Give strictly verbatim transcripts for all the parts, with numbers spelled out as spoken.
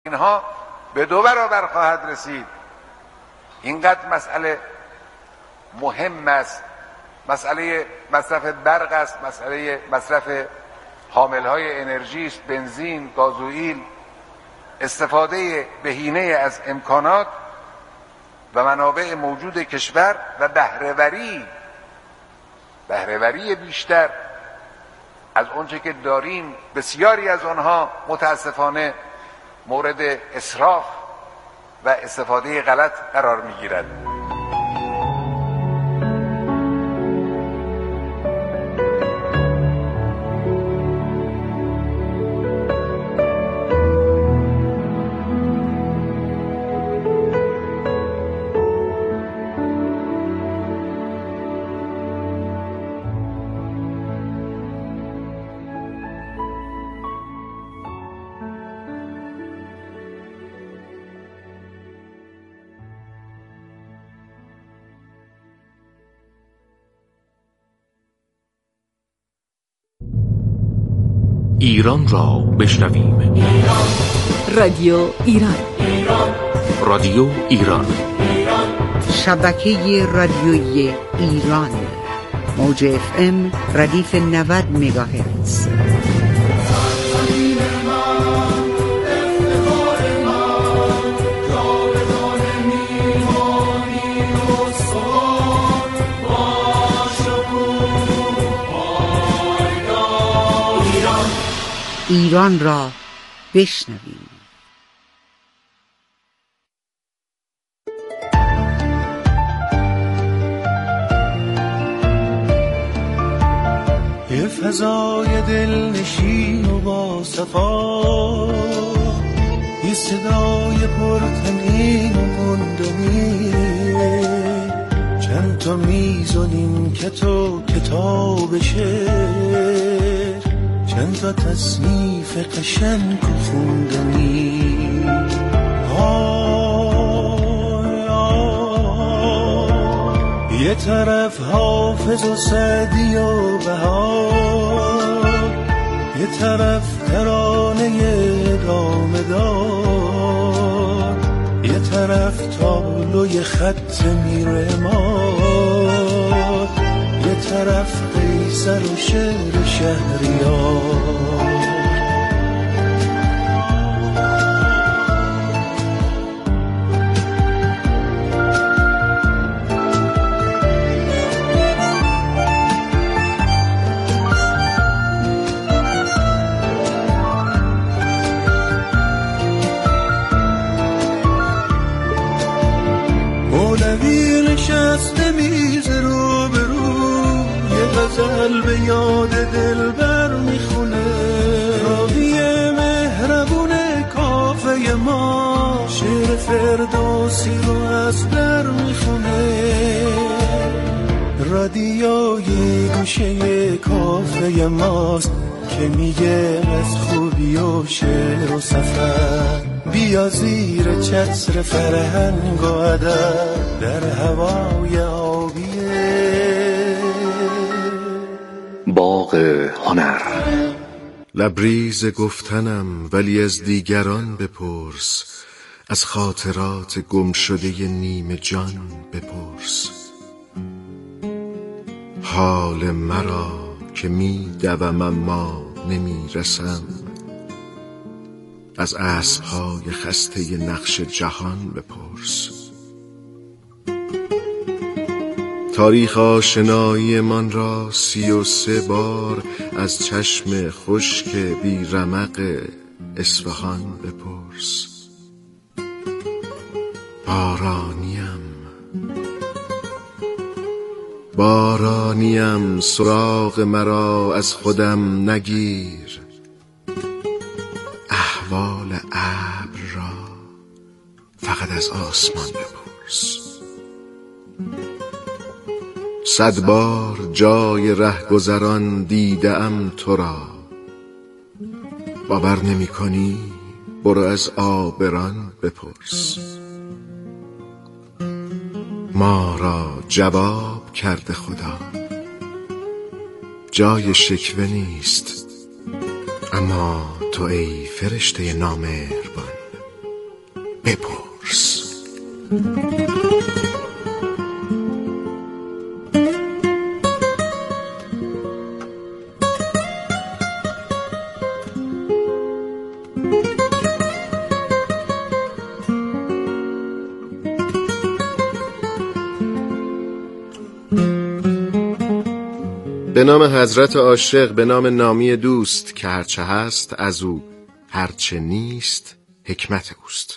اینها به دو برابر خواهد رسید. اینقدر مسئله مهم است. مسئله مصرف برق است، مسئله مصرف حاملهای انرژی است، بنزین، گازوئیل، استفاده بهینه از امکانات و منابع موجود کشور و بهره‌وری بهره‌وری بیشتر از اونچه که داریم. بسیاری از آنها متاسفانه مورد اسراف و استفاده غلط قرار می‌گیرد. ایران را بشنویم. رادیو ایران. رادیو ایران. شبکه رادیویی ایران. موج اف ام ردیف نود مگاهرتز. ایران را بشنویم. یه فضای دلنشین و با صفا، یه صدای پرتنین و گندنی، چند تا میزونین که تو کتاب شعر، چند تا تصنیف قشنگ و خوندنی. آی آی یه طرف حافظ و سعدی و بهار، یه طرف ترانه دامه دار، یه طرف تابلوی خط میرمار، یه طرف قیصر و شعر شهریار. مولوی نشسته میز رو به رو، یه غزل به یاد دلبر میخونه، راوی مهربون کافه ما شعر فردوسی رو از در میخونه. رادیوی گوشه کافه ماست که میگه از خوبی و شعر و سفر، بیا زیر چتر فرهنگ و ادب در هوای آبیه باغ هنر. لبریز گفتنم ولی از دیگران بپرس، از خاطرات گم شده نیمه جان بپرس. حال مرا که می دوم اما نمی رسم، از اسب‌های خسته نقش جهان بپرس. تاریخ آشنایی من را سی و سه بار از چشم خشک بی رمق اصفهان بپرس. بارانیم بارانیم سراغ مرا از خودم نگیر، احوال ابر را فقط از آسمان بپرس. صد بار جای رهگذران دیدم تو را، باور نمی کنی؟ برو از آبران بپرس. ما را جواب کرده خدا، جای شکوه نیست، اما تو ای فرشته نامهربان بپرس. به نام حضرت عاشق، به نام نامی دوست که هرچه هست از او، هرچه نیست حکمت اوست.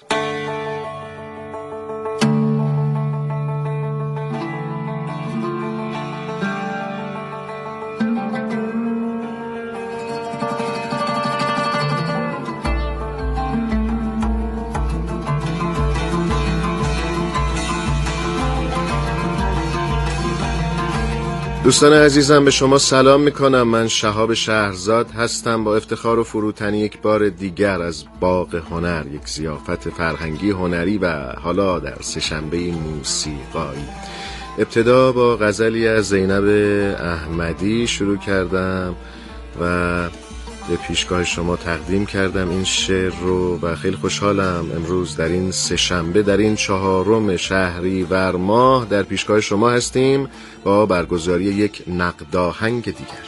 دوستان عزیزم، به شما سلام میکنم. من شهاب شهرزاد هستم، با افتخار و فروتنی یک بار دیگر از باغ هنر، یک ضیافت فرهنگی هنری و حالا در سه‌شنبه موسیقایی. ابتدا با غزلی از زینب احمدی شروع کردم و به پیشگاه شما تقدیم کردم این شعر رو و خیلی خوشحالم امروز در این سه‌شنبه، در این چهارم شهریور ماه در پیشگاه شما هستیم با برگزاری یک نقد آهنگ دیگر.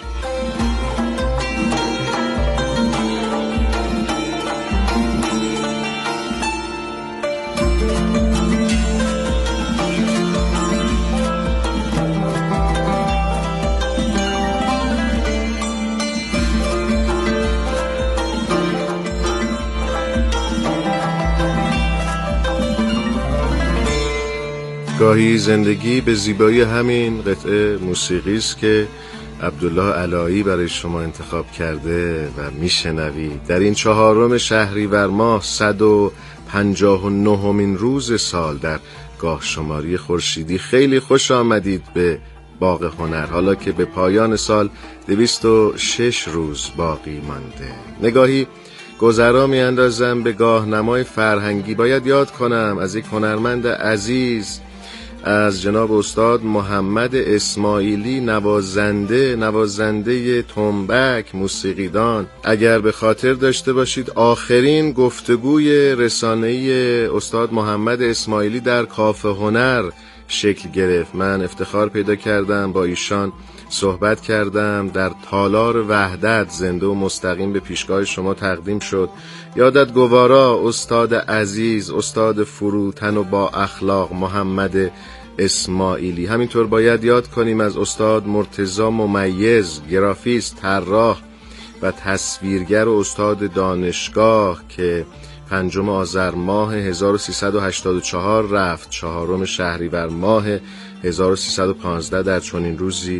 گاهی زندگی به زیبایی همین قطعه موسیقی است که عبدالله علایی برای شما انتخاب کرده و میشنوید. در این چهارم شهریور ماه، صد و پنجاه و نهمین روز سال در گاه شماری خورشیدی، خیلی خوش آمدید به باغ هنر، حالا که به پایان سال دویست و شش روز باقی مانده. نگاهی گذرا می اندازم به گاه نمای فرهنگی. باید یاد کنم از یک هنرمند عزیز، از جناب استاد محمد اسماعیلی، نوازنده نوازنده تنبک، موسیقیدان. اگر به خاطر داشته باشید آخرین گفتگوی رسانه‌ای استاد محمد اسماعیلی در کافه هنر شکل گرفت. من افتخار پیدا کردم با ایشان صحبت کردم، در تالار وحدت زنده و مستقیم به پیشگاه شما تقدیم شد. یادت گوارا استاد عزیز، استاد فروتن و با اخلاق محمد اسماعیلی. همینطور باید یاد کنیم از استاد مرتضی ممیز، گرافیست، طراح و تصویرگر و استاد دانشگاه که پنجم آذر ماه هزار و سیصد و هشتاد و چهار رفت، چهارم شهریور ماه هزار و سیصد و پانزده در چنین روزی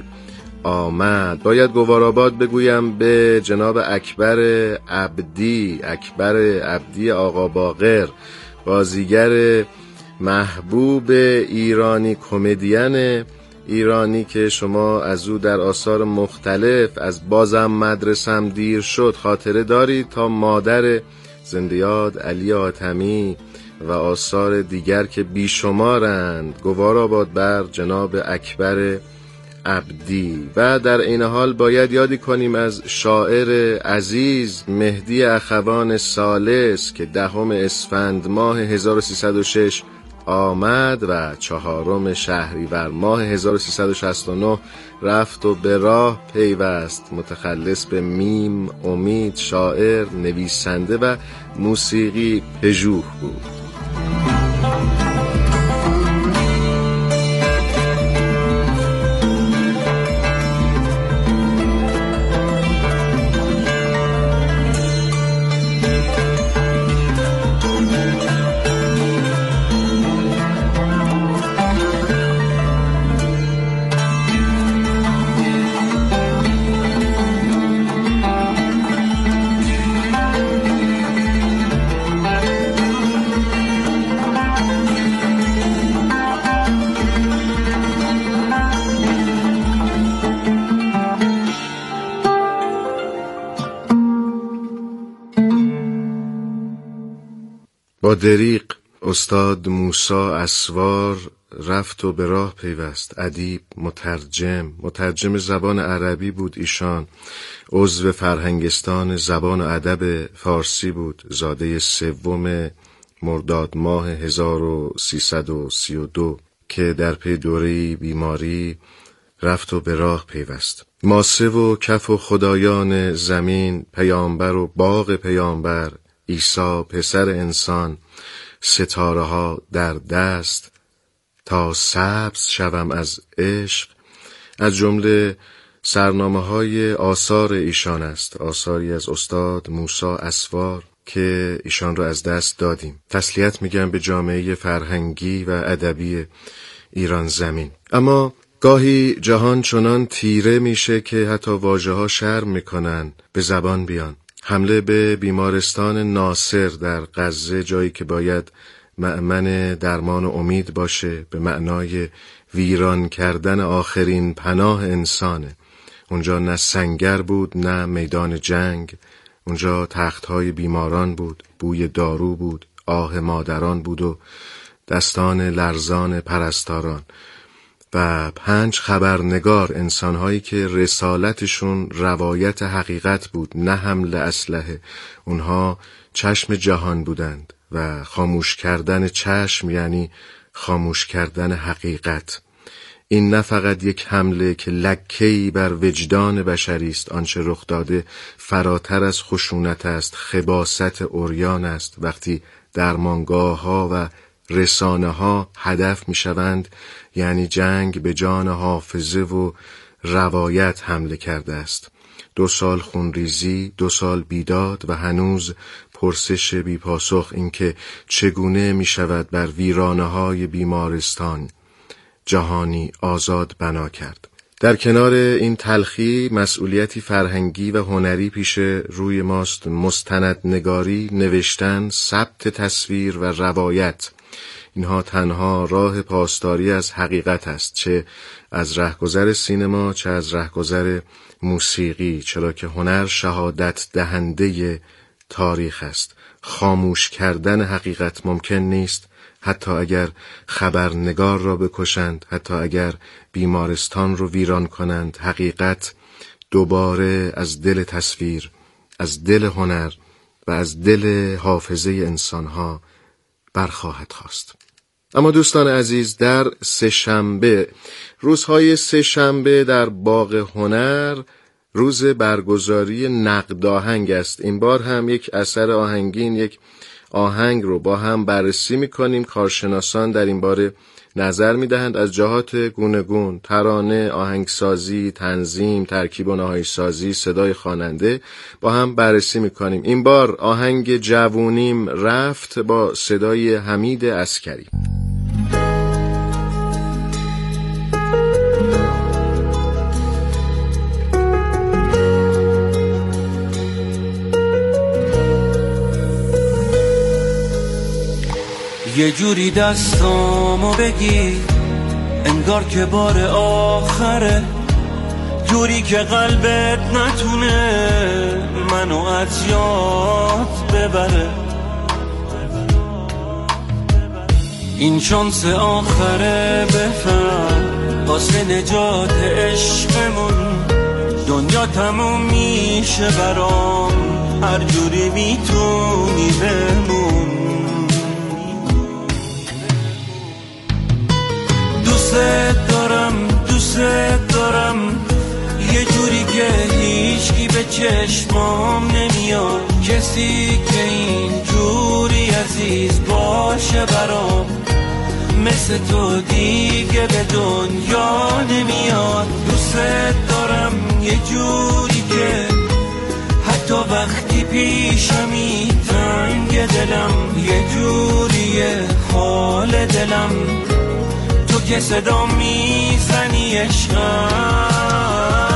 آمد. باید گواراباد بگویم به جناب اکبر عبدی، اکبر عبدی آقا باقر، بازیگر محبوب ایرانی، کمدین ایرانی که شما از او در آثار مختلف، از بازم مدرسم دیر شد، خاطره دارید، تا مادر زنده یاد علی حاتمی و آثار دیگر که بیشمارند. گواراباد بر جناب اکبر عبدی. و در این حال باید یادی کنیم از شاعر عزیز مهدی اخوان ثالث که دهم اسفند ماه هزار و سیصد و شش آمد و چهارم شهریور ماه هزار و سیصد و شصت و نه رفت و به راه پیوست. متخلص به میم، امید، شاعر، نویسنده و موسیقی پژوه بود. با دریغ استاد موسی اسوار رفت و به راه پیوست. ادیب، مترجم مترجم زبان عربی بود ایشان. عضو فرهنگستان زبان و ادب فارسی بود. زاده سوم مرداد ماه هزار و سیصد و سی و دو که در پی دوره بیماری رفت و به راه پیوست. ماسه و کف و خدایان زمین، پیامبر و باغ پیامبر، عیسی پسر انسان، ستاره ها در دست تا سبز شوم از عشق، از جمله سرنامه های آثار ایشان است. آثاری از استاد موسی اسوار که ایشان را از دست دادیم. تسلیت میگم به جامعه فرهنگی و ادبی ایران زمین. اما گاهی جهان چنان تیره میشه که حتی واژه ها شرم میکنن به زبان بیان. حمله به بیمارستان ناصر در غزه، جایی که باید مأمن درمان و امید باشه، به معنای ویران کردن آخرین پناه انسانه. اونجا نه سنگر بود نه میدان جنگ، اونجا تختهای بیماران بود، بوی دارو بود، آه مادران بود و دستان لرزان پرستاران و پنج خبرنگار، انسانهایی که رسالتشون روایت حقیقت بود نه حمل اسلحه. اونها چشم جهان بودند و خاموش کردن چشم یعنی خاموش کردن حقیقت. این نه فقط یک حمله که لکه‌ای بر وجدان بشری است، آنچه رخ داده فراتر از خشونت است، خباثت عریان است. وقتی درمانگاه ها و رسانه ها هدف می شوند، یعنی جنگ به جان حافظه و روایت حمله کرده است. دو سال خونریزی، دو سال بیداد و هنوز پرسش بی پاسخ، اینکه چگونه می شود بر ویرانه های بیمارستان جهانی آزاد بنا کرد. در کنار این تلخی مسئولیتی فرهنگی و هنری پیش روی ماست. مستندنگاری، نوشتن، ثبت تصویر و روایت، اینها تنها راه پاسداری از حقیقت است، چه از رهگذر سینما چه از رهگذر موسیقی، چرا که هنر شهادت دهنده تاریخ است. خاموش کردن حقیقت ممکن نیست، حتی اگر خبرنگار را بکشند، حتی اگر بیمارستان رو ویران کنند. حقیقت دوباره از دل تصویر، از دل هنر و از دل حافظه انسانها برخواهد خاست. اما دوستان عزیز، در سه شنبه، روزهای سه شنبه در باغ هنر روز برگزاری نقد آهنگ است. این بار هم یک اثر آهنگین، یک آهنگ رو با هم بررسی می‌کنیم. کارشناسان در این باره نظر می‌دهند از جهات گوناگون: ترانه، آهنگسازی، تنظیم، ترکیب و نهایی‌سازی، صدای خواننده، با هم بررسی می‌کنیم. این بار آهنگ جوونیم رفت با صدای حمید عسکری. یه جوری دستامو بگیر انگار که بار آخره، جوری که قلبت نتونه منو از یاد ببره. این شانس آخره، بفهم واسه نجات عشقمون دنیا تموم میشه برام، هر جوری میتونی بمون. دوست دارم دوست دارم یه جوری که هیچکی به چشمام نمیاد، کسی که این جوری عزیز باشه برام، مثل تو دیگه به دنیا نمیاد. دوست دارم یه جوری که حتی وقتی پیشمی تنگ دلم، یه جوریه حال دلم تو که صدا میزنی عشقم.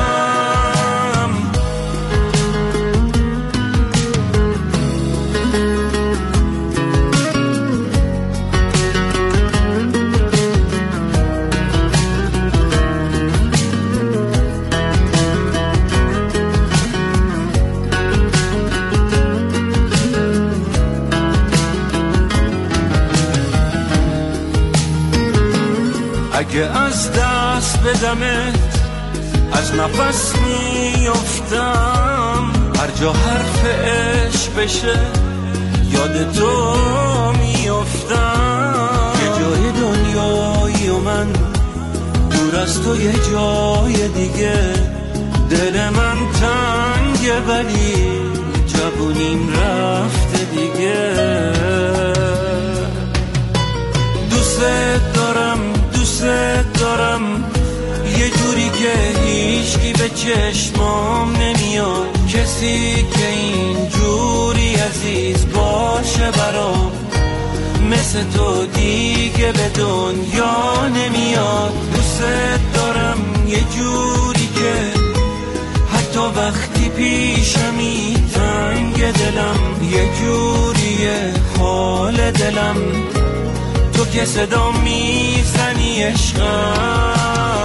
اگه از دست بدمت از نفس میافتم، هر جا حرف عشق بشه یاد تو میافتم. یه جای دنیایی و من دور از تو یه جای دیگه، دل من تنگه ولی جوونیم رفته دیگه. دوست دارم دوست دارم یه جوری که هیچکی به چشمام نمیاد، کسی که این جوری عزیز باشه برام، مثل تو دیگه به دنیا نمیاد. دوست دارم یه جوری که حتی وقتی پیشمی تنگ دلم، یه جوریه حال دلم، تو که صدا میزنی عشقم.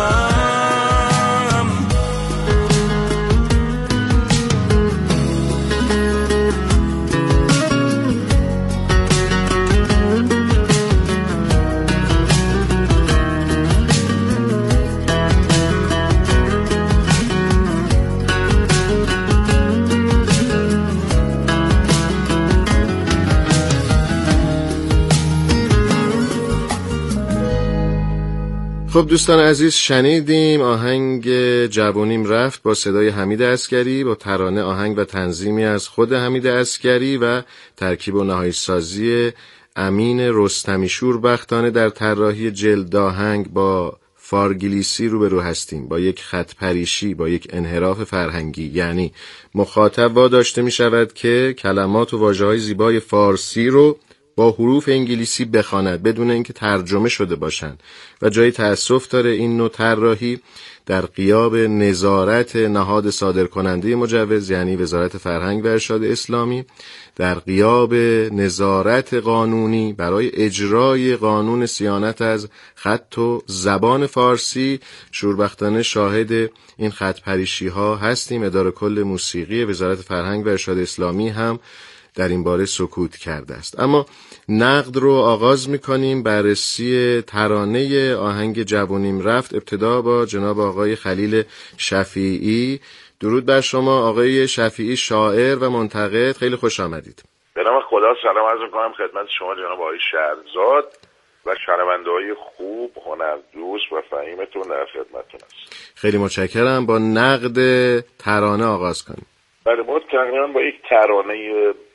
خب دوستان عزیز، شنیدیم آهنگ جوونیم رفت با صدای حمید عسگری، با ترانه آهنگ و تنظیمی از خود حمید عسگری و ترکیب و نهایی سازی امین رستمی شوربختانه. در طراحی جلد آهنگ با فارگلیسی روبرو هستیم، با یک خط پریشی، با یک انحراف فرهنگی. یعنی مخاطب واداشته می شود که کلمات و واژه‌های زیبای فارسی رو با حروف انگلیسی بخواند بدون اینکه ترجمه شده باشند و جای تأسف داره این نوع طراحی در غیاب نظارت نهاد صادرکننده مجوز، یعنی وزارت فرهنگ و ارشاد اسلامی، در غیاب نظارت قانونی برای اجرای قانون صیانت از خط و زبان فارسی. شوربختانه شاهد این خط پریشی ها هستیم. اداره کل موسیقی وزارت فرهنگ و ارشاد اسلامی هم در این باره سکوت کرده است. اما نقد رو آغاز می‌کنیم. بررسی ترانه آهنگ جوونیم رفت. ابتدا با جناب آقای خلیل شفیعی. درود بر شما آقای شفیعی، شاعر و منتقد. خیلی خوش آمدید. به نام خدا سلام عرض می‌کنم خدمت شما جناب آقای شهرزاد و شنونده‌های خوب، هنردوست و فهیمتون در خدمتتون است. خیلی متشکرم. با نقد ترانه آغاز کنیم. بله، ما تقریبا با یک ترانه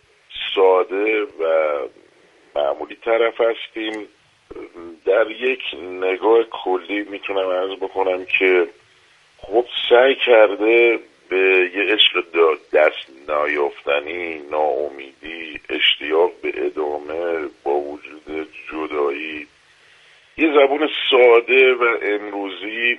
ساده و معمولی طرف هستیم. در یک نگاه کلی میتونم عرض بکنم که خب سعی کرده به یه عشق دست نیافتنی، ناامیدی، اشتیاق به ادامه با وجود جدایی، یه زبان ساده و امروزی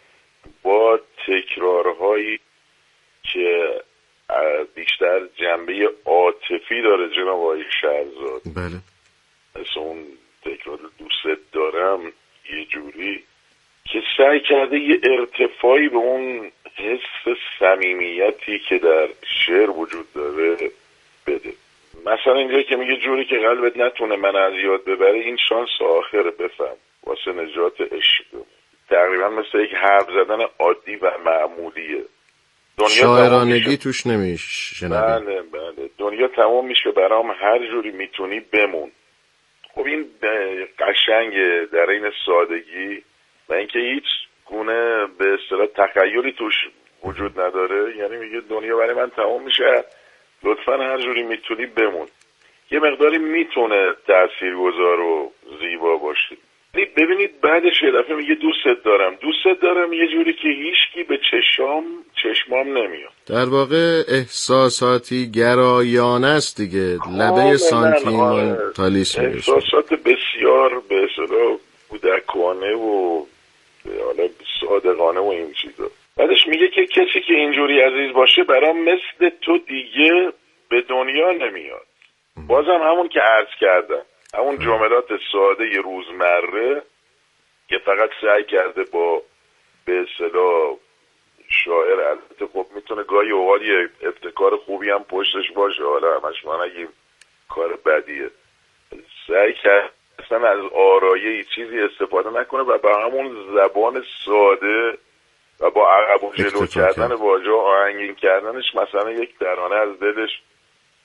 با تکرارهایی که بیشتر جنبه عاطفی داره جناب آقای شهرزاد. بله. مثل اون تکرار دوست دارم، یه جوری که سعی کرده یه ارتفاعی به اون حس صمیمیتی که در شعر وجود داره بده. مثلا اینجا که میگه جوری که قلبت نتونه من از یاد ببره، این شانس آخره بفهم واسه نجات عشق. تقریبا مثل یک حرف زدن عادی و معمولیه. شاعرانگی توش نمیشه. بله بله، دنیا تمام میشه برام، هر جوری میتونی بمون. خب این قشنگه در این سادگی و اینکه هیچ گونه به اصطلاح تخیلی توش وجود نداره. یعنی میگه دنیا برای من تمام میشه، لطفا هر جوری میتونی بمون. یه مقداری میتونه تاثیرگذار و زیبا باشه. ببینید بعدش یه دفعه میگه دوست دارم دوست دارم یه جوری که هیچکی به چشام چشمام نمیاد. در واقع احساساتی گرایانه است دیگه، لبه سانتیمانتالیسم، احساسات بسیار به اصطلاح کودکانه و حالا صادقانه و این چیزا. بعدش میگه که کسی که اینجوری عزیز باشه برام مثل تو دیگه به دنیا نمیاد. بازم همون که عرض کردم، همون جملات ساده ی روزمره که فقط سعی کرده با به اصطلاح شاعر، البته خب میتونه گاهی اوقات یه ابتکار خوبی هم پشتش باشه، حالا همش ما نگیم کار بدیه، سعی کرد اصلا از آرایه چیزی استفاده نکنه و با همون زبان ساده و با عقب و جلو کردن واژه آهنگین کردنش مثلا یک ترانه از دلش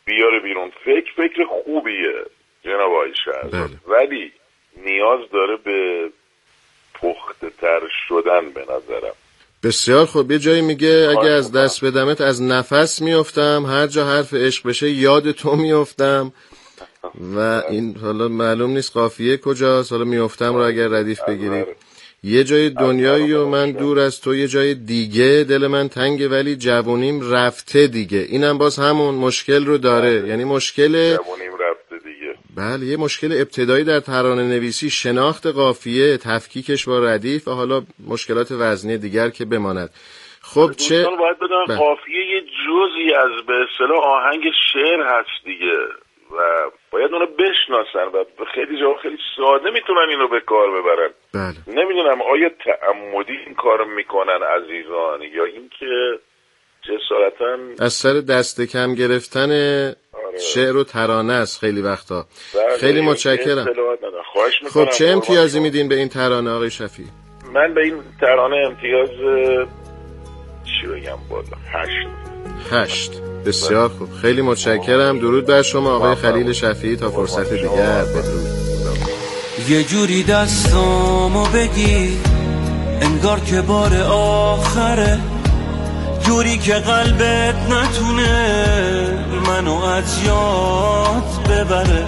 بیاره بیرون. فکر فکر خوبیه جناب آقای شهردار، ولی نیاز داره به پخته تر شدن به نظرم. بسیار خوب. یه جایی میگه اگه از دست بدمت از نفس میافتم، هر جا حرف عشق بشه یاد تو میافتم. و این حالا معلوم نیست قافیه کجاست، حالا میافتم رو اگر ردیف بگیرید. یه جای دنیایی و من دور از تو، یه جای دیگه دل من تنگه ولی جوونیم رفته دیگه. اینم باز همون مشکل رو داره، یعنی مشکل جوونیم رفته دیگه. بله، یه مشکل ابتدایی در ترانه نویسی، شناخت قافیه، تفکیکش با ردیف و حالا مشکلات وزنی دیگر که بماند. خب چه باید بدونم بله. قافیه یه جزئی از به اصطلاح آهنگ شعر هست دیگه و باید اونو بشناسن و خیلی جا خیلی ساده میتونن اینو به کار ببرن. بله. نمیدونم آیا تعمدی این کارو میکنن عزیزان یا اینکه جسارتاً از سر دست کم گرفتن آره. شعر و ترانه است خیلی وقتا. بله. خیلی متشکرم. خب چه امتیازی میدین به این ترانه آقای شفیع؟ من به این ترانه امتیاز چی بگم بالا هشت. هشت. بسیار خوب، خیلی متشکرم. درود بر شما آقای خلیل شفیعی، تا فرصت دیگر. بدرود. یه جوری دستامو بگی انگار که بار آخره، جوری که قلبت نتونه منو از یاد ببره.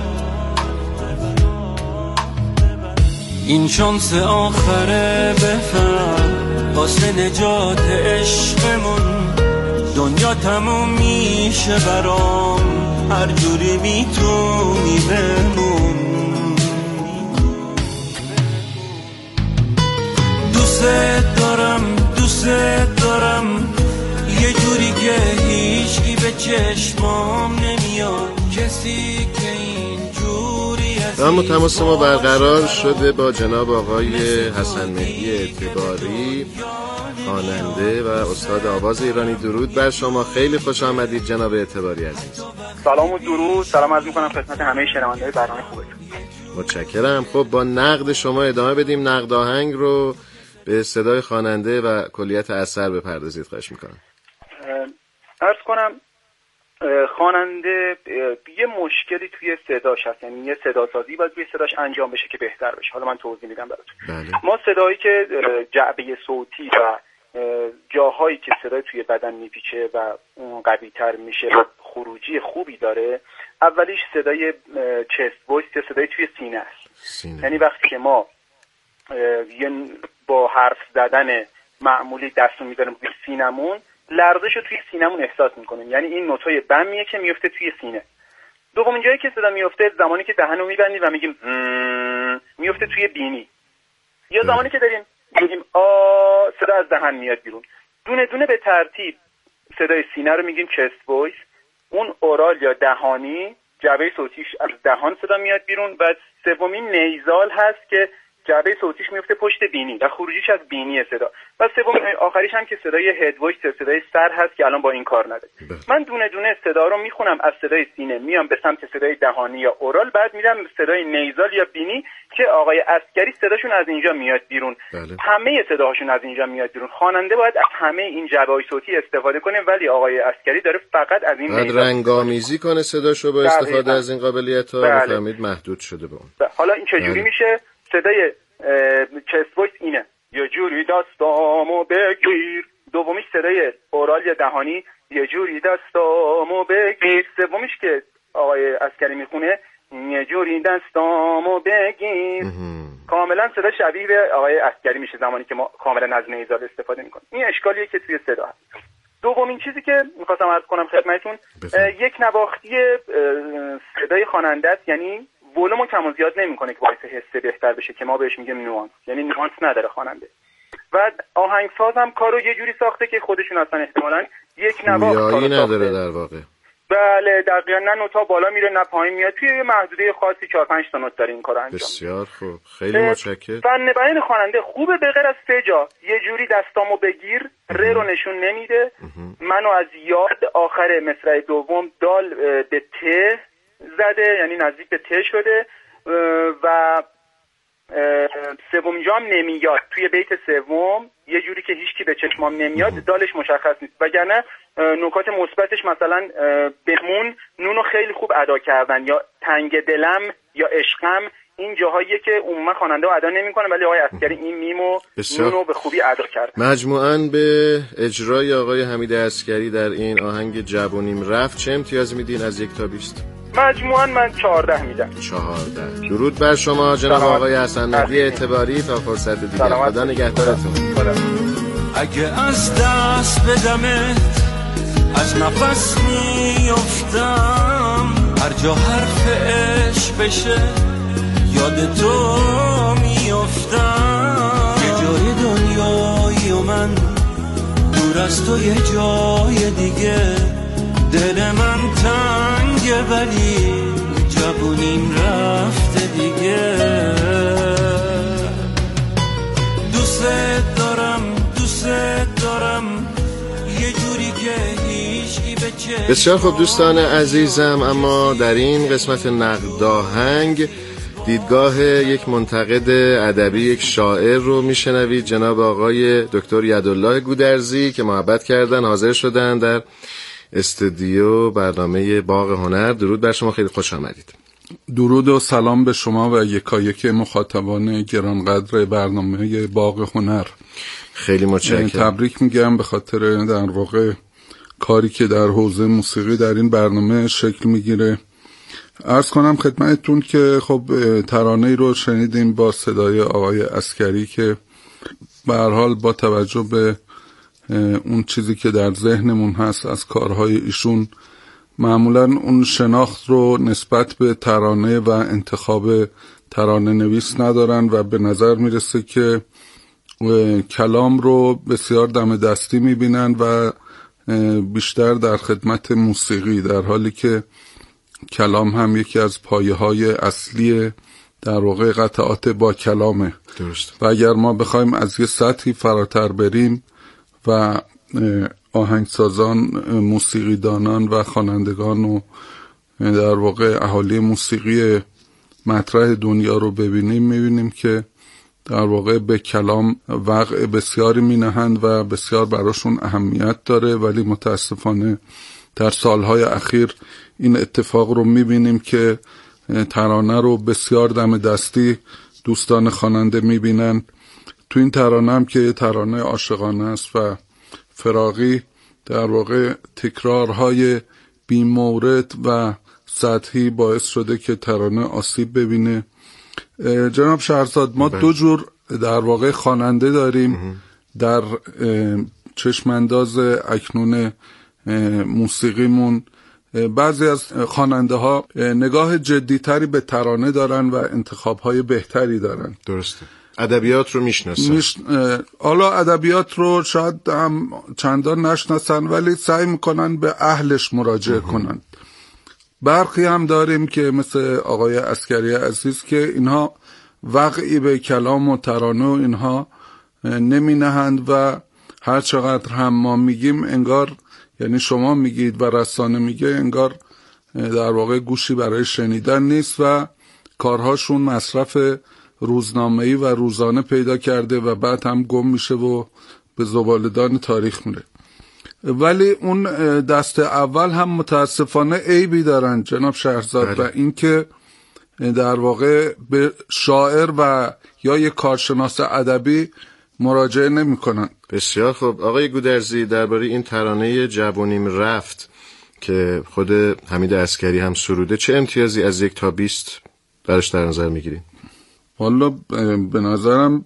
این شانس آخره بفهم واسه نجات عشقمون، دنیا تموم میشه برام هر جوری میتونی بمون. دوست دارم دوست دارم یه جوری که هیچکی به چشمام نمیاد، کسی که این جوری از اما تماس ما برقرار شده با جناب آقای حسن مهدی اعتباری، خواننده و استاد آواز ایرانی. درود بر شما، خیلی خوش آمدید جناب اعتباری عزیز. سلام و درود، سلام عرض می‌کنم خدمت همه شنونده‌های برنامه خوبتون. متشکرم. خب با نقد شما ادامه بدیم. نقد آهنگ رو به صدای خواننده و کلیت اثر بپردازید خواهش می‌کنم. عرض کنم خواننده یه مشکلی توی صداش هست، یعنی یه صداسازی باید روی صداش انجام بشه که بهتر بشه. حالا من توضیح میدم براتون. بله. ما صدایی که جعبه صوتی و جاهایی که صدای توی بدن میپیچه و قوی‌تر میشه و خروجی خوبی داره، اولیش صدای چست وایس یا صدای توی سینه است. یعنی وقتی که ما یه با حرف زدن معمولی دستو میذاریم توی سینمون، لرزش رو توی سینمون احساس میکنیم، یعنی این نوتای بمیه که میفته توی سینه. دومین جایی که صدا میفته زمانی که دهنو میبندیم و میگیم میفته توی بینی، یا زمانی که داریم میگیم آ صدا از دهن میاد بیرون. دونه دونه به ترتیب صدای سینه رو میگیم چست وایس، اون اورال یا دهانی جعبه صوتیش از دهان صدا میاد بیرون، و سومین نیزال هست که جعبه صوتیش میفته پشت بینی و خروجیش از بینی صدا، و سوم آخریش هم که صدای هد وایس یا صدای سر هست که الان با این کار نداره. من دونه دونه صدا رو میخونم از صدای سینه میام به سمت صدای دهانی یا اورال، بعد میرم صدای نیزال یا بینی که آقای عسکری صداشون از اینجا میاد بیرون. بله. همه صداهاشون از اینجا میاد بیرون. خواننده باید از همه این جعبه‌های صوتی استفاده کنه، ولی آقای عسکری داره فقط از این نیزال رنگامیزی کنه صداشو با استفاده از این قابلیت‌ها. بله. بفهمید محدود شده به اون. حالا این چه جوری میشه؟ صدای چست وایس اینه، یه جوری دستامو بگیر. دومیش صدای اورال یا دهانی، یه جوری دستامو بگیر. سومیش که آقای عسکری میخونه، یه جوری دستامو بگیر. کاملا صدا شبیه به آقای عسکری میشه زمانی که ما کاملا از نیزال استفاده میکنیم. این اشکالیه که توی صدا هست. دومین چیزی که میخواستم عرض کنم خدمتتون، یک نواختی صدای خواننده است، یعنی ولومو کم و زیاد نمیکنه که باعث حس بهتر بشه، که ما بهش میگیم نوانس، یعنی نوانس نداره خواننده. و آهنگساز هم کارو یه جوری ساخته که خودشون اصلا احتمالاً یک نواخت کارو نداره در واقع. بله دقیقاً، نه نوتا بالا میره نه پایین میاد، توی یه محدوده خاصی چهار پنج تا نوت داره این کارو انجام. بسیار خوب، خیلی متشکرم. فن بیان خواننده خوبه به غیر از سه جا. یه جوری دستامو بگیر ر رو نشون نمیده، منو از یاد آخر مصرع دوم دال به ت زده، یعنی نزدیک به ت شده، و سوم جام نمیاد، توی بیت سوم یه جوری که هیچکی به چشمام نمیاد دالش مشخص نیست، وگرنه نکات مثبتش مثلا بمون نونو خیلی خوب ادا کردن، یا تنگ دلم یا عشقم، این جاهاییه که عموما خواننده ادا نمیکنه ولی آقای عسکری این میمو نونو به خوبی ادا کرد. مجموعاً به اجرای آقای حمید عسکری در این آهنگ جوونیم رفت چه امتیاز میدین از یک تا بیست؟ مجموعاً من چهارده میدم. چهارده. درود بر شما جناب آقای حسن مهدی اعتباری، تا فرصت دیگه. خدا نگهدارتون. اگه از دست بدمت از نفس میافتم، هر جا حرف عشق بشه یاد تو میافتم، یه جای دنیایی و من دور از تو یه جای دیگه، دل من تنگه ولی جوونیم رفته دیگه، دوست دارم دوست دارم یه جوری که هیچکی به چه. بسیار خوب دوستان عزیزم، اما در این قسمت نقد آهنگ دیدگاه یک منتقد ادبی، یک شاعر رو میشنوید، جناب آقای دکتر یدالله گودرزی که محبت کردن حاضر شدن در استودیو برنامه باغ هنر. درود بر شما، خیلی خوش آمدید. درود و سلام به شما و یکایک مخاطبان گرانقدر برنامه باغ هنر. خیلی متشکرم. تبریک میگم به خاطر در واقع کاری که در حوزه موسیقی در این برنامه شکل میگیره. عرض کنم خدمتتون که خب ترانه‌ای رو شنیدیم با صدای آقای عسکری که به هر حال با توجه به اون چیزی که در ذهنمون هست از کارهای ایشون، معمولاً اون شناخت رو نسبت به ترانه و انتخاب ترانه نویس ندارن و به نظر میرسه که کلام رو بسیار دم دستی میبینن و بیشتر در خدمت موسیقی، در حالی که کلام هم یکی از پایه های اصلی در واقع قطعات با کلامه. درست. و اگر ما بخوایم از یه سطحی فراتر بریم و آهنگسازان، موسیقیدانان و خوانندگان و در واقع اهالی موسیقی مطرح دنیا رو ببینیم، میبینیم که در واقع به کلام وقع بسیاری مینهند و بسیار براشون اهمیت داره، ولی متاسفانه در سالهای اخیر این اتفاق رو میبینیم که ترانه رو بسیار دم دستی دوستان خواننده میبینن. تو این ترانه هم که ترانه عاشقانه است و فراقی، در واقع تکرارهای بی‌مورد و سطحی باعث شده که ترانه آسیب ببینه. جناب شهرزاد، ما دو جور در واقع خواننده داریم در چشمانداز اکنون موسیقیمون. بعضی از خواننده ها نگاه جدیتری به ترانه دارن و انتخاب‌های بهتری دارن. درسته. ادبیات رو میشناسن. میش... حالا ادبیات رو شاید هم چندان نشناسن ولی سعی میکنن به اهلش مراجعه کنن. برخی هم داریم که مثل آقای عسکری عزیز که اینها وقعی به کلام و ترانه و اینها نمی نهند و هر چقدر هم ما میگیم انگار، یعنی شما میگید و رسانه میگه، انگار در واقع گوشی برای شنیدن نیست و کارهاشون مصرف روزنامه‌ای و روزانه پیدا کرده و بعد هم گم میشه و به زباله‌دان تاریخ میره. ولی اون دست اول هم متاسفانه عیبی دارن جناب شهرزاد، و این که در واقع به شاعر و یا یک کارشناس ادبی مراجعه نمی کنن. بسیار خوب. آقای گودرزی، درباره این ترانه جوونیم رفت که خود حمید عسکری هم سروده، چه امتیازی از یک تا بیست درش در نظر میگیرین؟ والا به نظرم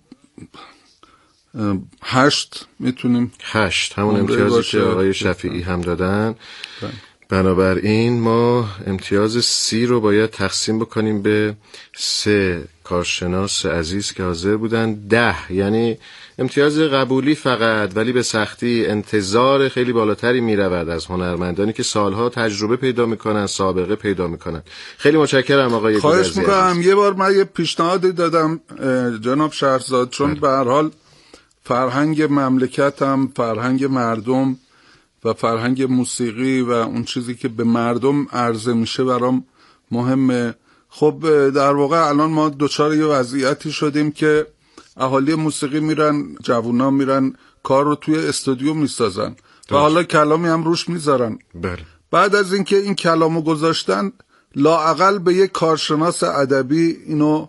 هشت میتونیم. هشت همون امتیازی که آقای شفیعی هم دادن. بنابراین ما امتیاز سی رو باید تقسیم بکنیم به سه کارشناس عزیز که حاضر بودن. ده یعنی امتیاز قبولی فقط، ولی به سختی انتظار خیلی بالاتری میرود از هنرمندانی که سالها تجربه پیدا میکنن، سابقه پیدا میکنن. خیلی متشکرم آقای گودرزی. خواهش میکنم. یه بار من یه پیشنهادی دادم جناب شهرزاد، چون به هر حال فرهنگ مملکتم، فرهنگ مردم و فرهنگ موسیقی و اون چیزی که به مردم عرضه میشه برام مهمه، خب در واقع الان ما دوچار یه وضعیتی شدیم که اهالی موسیقی میرن، جوونا میرن کار رو توی استودیو میسازن و حالا کلامی هم روش میذارن. بله. بعد از اینکه این کلامو گذاشتن، لااقل به یک کارشناس ادبی اینو